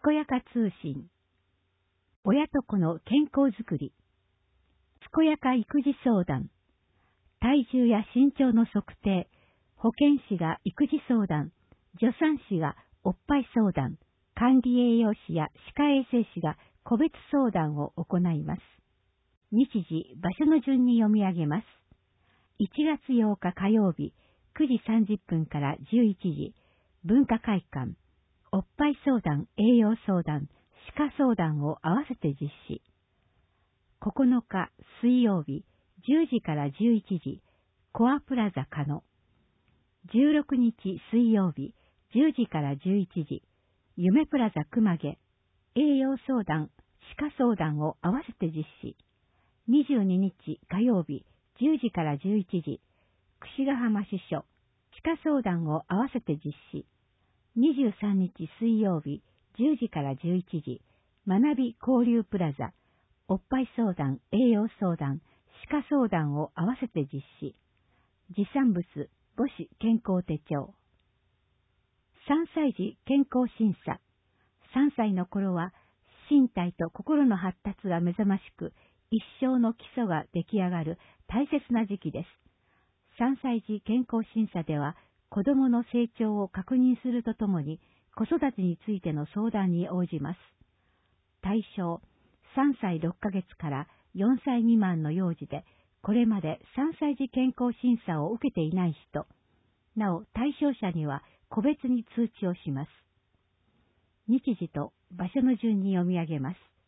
健やか通信。親と子の健康づくり。健やか育児相談。体重や身長の測定。保健師が育児相談。助産師がおっぱい相談。管理栄養士や歯科衛生士が個別相談を行います。日時、場所の順に読み上げます。1月8日火曜日、9時30分から11時、文化会館。おっぱい相談、栄養相談、歯科相談を合わせて実施。9日水曜日、10時から11時、コアプラザ加野。16日水曜日、10時から11時、夢プラザ熊毛。栄養相談、歯科相談を合わせて実施。22日火曜日、10時から11時、櫛ヶ浜支所。歯科相談を合わせて実施。23日水曜日、10時から11時、学び交流プラザ。おっぱい相談、栄養相談、歯科相談を合わせて実施。持参物、母子健康手帳。3歳児健康審査。3歳の頃は、身体と心の発達が目覚ましく、一生の基礎が出来上がる大切な時期です。3歳児健康審査では、子供の成長を確認するとともに、子育てについての相談に応じます。対象、3歳6ヶ月から4歳未満の幼児で、これまで3歳児健康審査を受けていない人、なお対象者には個別に通知をします。日時と場所の順に読み上げます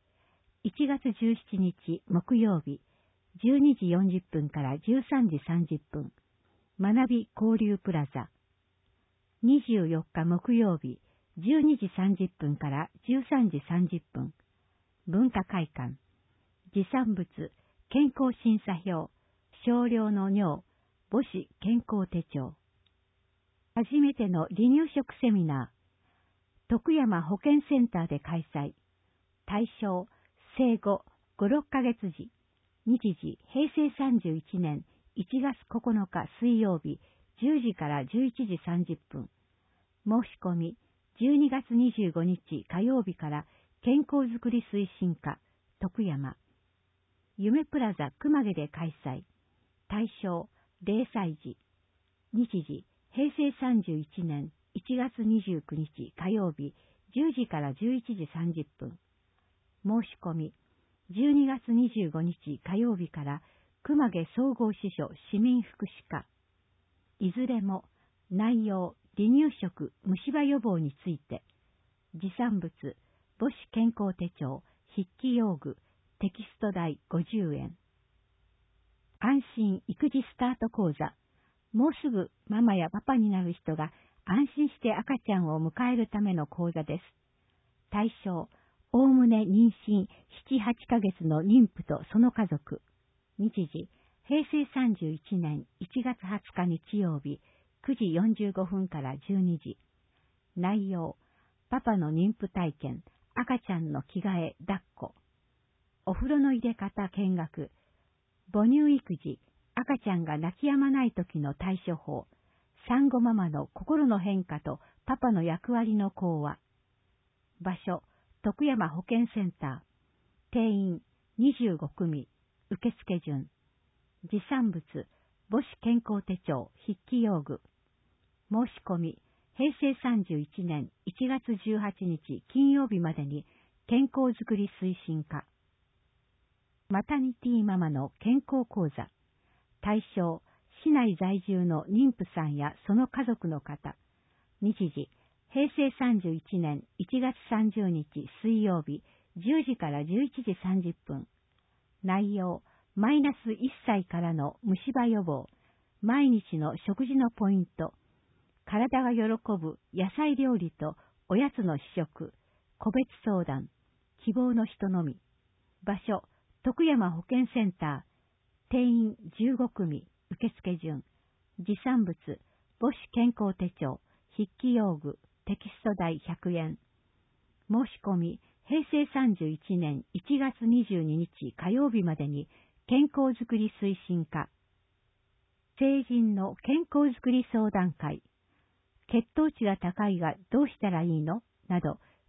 。1月17日木曜日、12時40分から13時30分、学び交流プラザ。24日木曜日、12時30分から13時30分、文化会館。持参物、健康審査票、少量の尿、母子健康手帳。初めての離乳食セミナー、徳山保健センターで開催。対象、生後5、6ヶ月時。日時、平成31年1月9日水曜日、10時から11時30分。申し込み、12月25日火曜日から健康づくり推進課、徳山。夢プラザ熊毛で開催。対象、0歳児。日時、平成31年1月29日火曜日、10時から11時30分。申し込み、12月25日火曜日から熊毛総合支所市民福祉課。いずれも内容、離乳食、虫歯予防について、持参物、母子健康手帳、筆記用具、テキスト代50円。安心育児スタート講座。もうすぐママやパパになる人が安心して赤ちゃんを迎えるための講座です。対象、おおむね妊娠7、8ヶ月の妊婦とその家族。日時、平成31年1月20日日曜日、9時45分から12時。内容、パパの妊婦体験、赤ちゃんの着替え、抱っこ。お風呂の入れ方見学。母乳育児、赤ちゃんが泣き止まない時の対処法。産後ママの心の変化とパパの役割の講話。場所、徳山保健センター。定員25組。受付順。持参物、母子健康手帳、筆記用具。申し込み、平成31年1月18日金曜日までに健康づくり推進課。マタニティママの健康講座。対象、市内在住の妊婦さんやその家族の方。日時、平成31年1月30日水曜日、10時から11時30分。内容、マイナス1歳からの虫歯予防。毎日の食事のポイント。体が喜ぶ野菜料理とおやつの試食。個別相談。希望の人のみ。場所、徳山保健センター。定員15組。受付順。持参物、母子健康手帳、筆記用具、テキスト代100円。申し込み、平成31年1月22日火曜日までに健康づくり推進課。成人の健康づくり相談会。血糖値が高いがどうしたらいいのなど、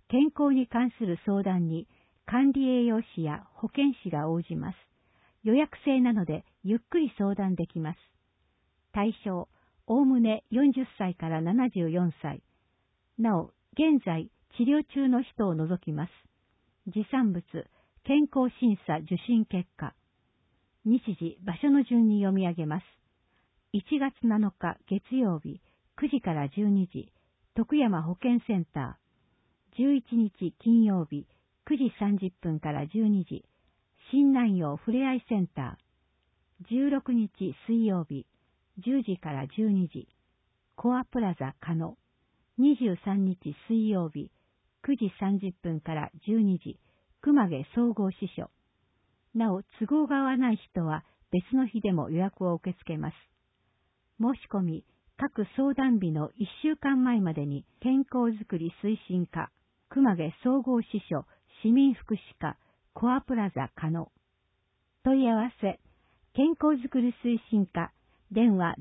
健康に関する相談に管理栄養士や保健師が応じます。予約制なのでゆっくり相談できます。対象、おおむね40歳から74歳。なお、現在治療中の人を除きます。持参物、健康審査受診結果。日時、場所の順に読み上げます。1月7日月曜日、9時から12時、徳山保健センター。11日金曜日、9時30分から12時、新南陽ふれあいセンター。16日水曜日、10時から12時、コアプラザ加野。23日水曜日、9時30分から12時、熊毛総合支所。なお、都合が合わない人は別の日でも予約を受け付けます。申し込み、各相談日の1週間前までに健康づくり推進課、熊毛総合支所、市民福祉課、コアプラザ加野。問い合わせ、健康づくり推進課、電話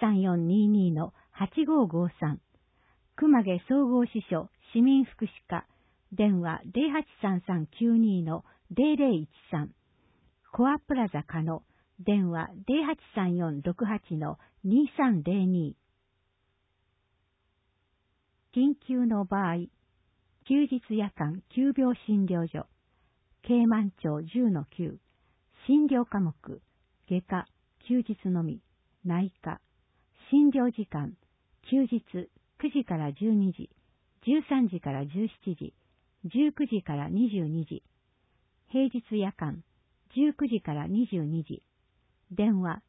083422-8553。熊毛総合支所、市民福祉課、電話 083392-0013。コアプラザ加野、電話 083468-2302。緊急の場合、休日夜間急病診療所、京満町10-9、診療科目、外科、休日のみ、内科、診療時間、休日9時から12時、13時から17時、19時から22時、平日夜間、19時から22時、電話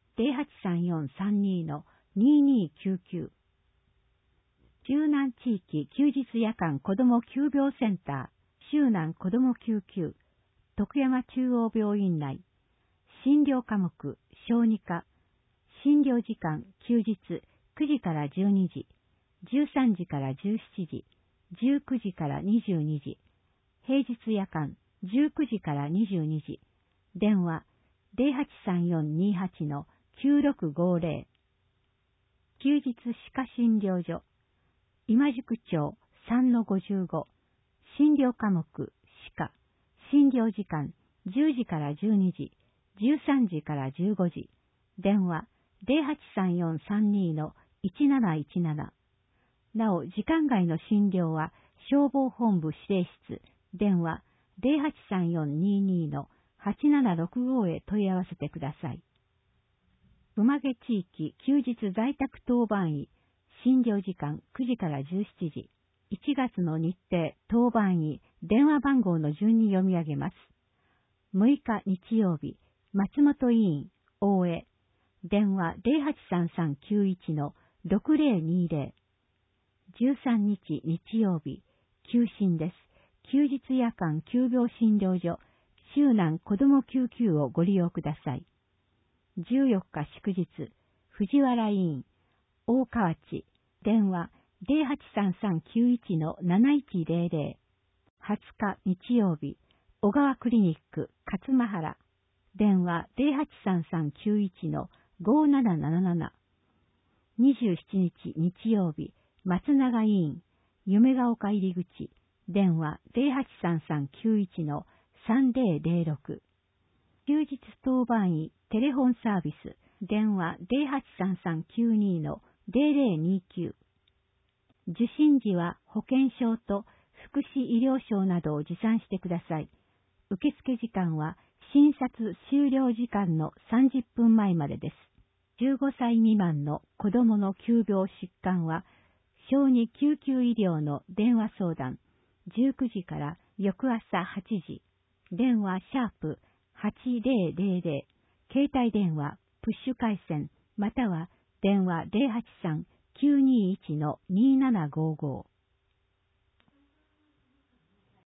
083432-2299。周南地域休日夜間子ども急病センター、周南子ども救急、徳山中央病院内、診療科目、小児科、診療時間、休日9時から12時、13時から17時、19時から22時、平日夜間、19時から22時、電話083428-9650。休日歯科診療所、今宿町3-55、診療科目、歯科、診療時間10時から12時、13時から15時、電話083432-1717。なお、時間外の診療は消防本部指令室、電話083422-8765へ問い合わせてください。熊毛地域休日在宅当番医、診療時間9時から17時、1月の日程当番医、電話番号の順に読み上げます。6日日曜日、松本委員、大江、電話083391-6020。13日日曜日、休診です。休日夜間急病診療所、周南子ども救急をご利用ください。14日祝日、藤原委員、大河内、電話083391-7100。20日日曜日、小川クリニック、勝間原、電話083391-5777。27日日曜日、松永委員、夢ヶ丘入口、電話083391-3006。休日当番医テレフォンサービス、電話083392-0029。受診時は保険証と福祉医療証などを持参してください。受付時間は診察終了時間の30分前までです。15歳未満の子供の急病疾患は、小児救急医療の電話相談、19時から翌朝8時、電話#8000、携帯電話、プッシュ回線、または電話083-921-2755。